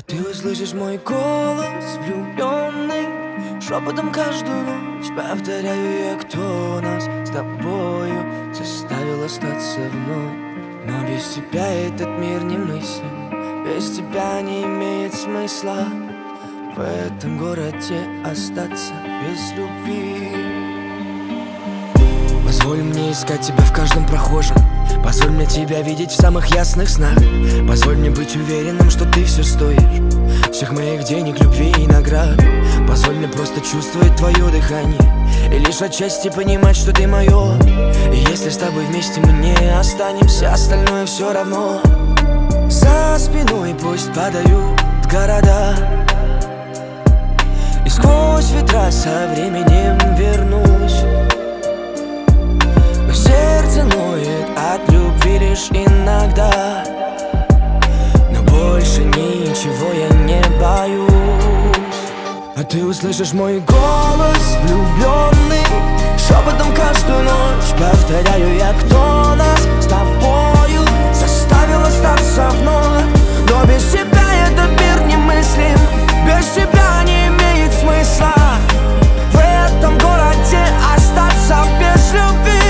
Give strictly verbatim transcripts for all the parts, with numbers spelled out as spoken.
Ты услышишь мой голос влюбленный, шепотом каждую ночь повторяю я, кто нас с тобою заставил остаться вновь. Но без тебя этот мир немыслим, без тебя не имеет смысла в этом городе остаться без любви. Позволь мне искать тебя в каждом прохожем, позволь мне тебя видеть в самых ясных снах. Позволь мне быть уверенным, что ты все стоишь, всех моих денег, любви и наград. Позволь мне просто чувствовать твое дыхание и лишь отчасти понимать, что ты мое. И если с тобой вместе мы не останемся, остальное все равно. За спиной пусть падают города, и сквозь ветра со временем вернусь. Но сердце ноет от любви лишь иногда, но больше ничего я не боюсь. А ты услышишь мой голос влюбленный, шепотом каждую ночь повторяю я, кто нас с тобою заставил остаться вновь. Но без тебя этот мир немыслим, без тебя не имеет смысла в этом городе остаться без любви.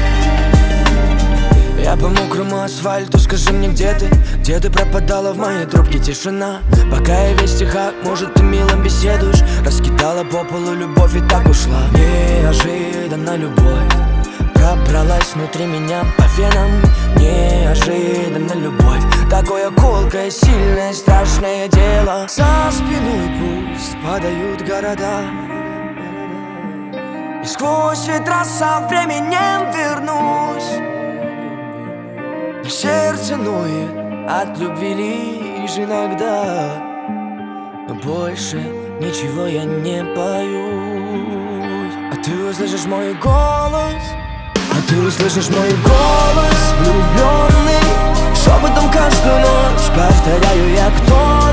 Я по мокрому асфальту, скажи мне, где ты? Где ты пропадала в моей трубке тишина? Пока я весь тихо, может, ты мило беседуешь. Раскидала по полу любовь и так ушла. Неожиданно любовь пробралась внутри меня по венам. Неожиданно любовь, такое колкое, сильное, страшное дело. За спиной пусть падают города, и сквозь ветра со временем вернусь. Но сердце ноет от любви лишь иногда, но больше ничего я не боюсь. А ты услышишь мой голос, а ты услышишь мой голос влюбленный, шепотом каждую ночь повторяю я, кто